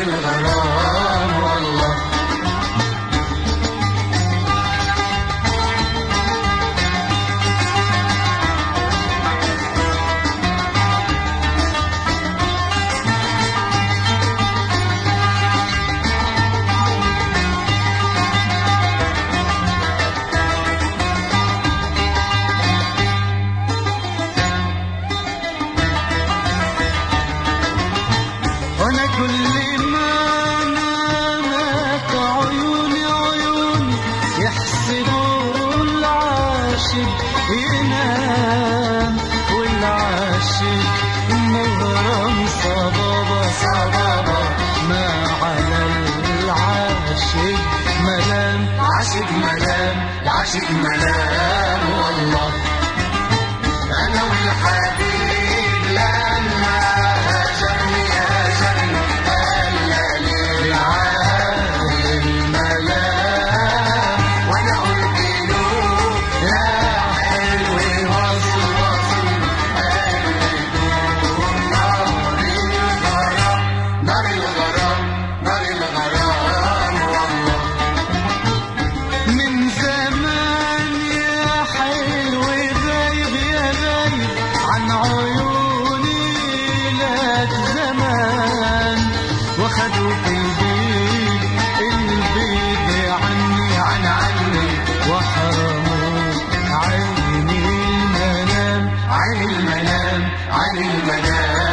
الغرام والله. وانا كل ما نامت عيوني عيوني يحسبوا العاشق ينام، والعاشق مغرم صبابة صبابة، ما على العاشق ملام، عاشق ملام، العاشق ملام والله. انا والحبيب لما هاجرني هاجرني قال لي عاد الملام، وانا قلت له يا حلو وصل وصل، قال لي دون نار الغرام، نار الغرام، نار الغرام والله. من زمان يا حلو غايب يا غايب عن عيوني لك زمان، وخدوا البيد البيد عني عن عني، وحرموا عيني المنام، عن المنام، عن المنام.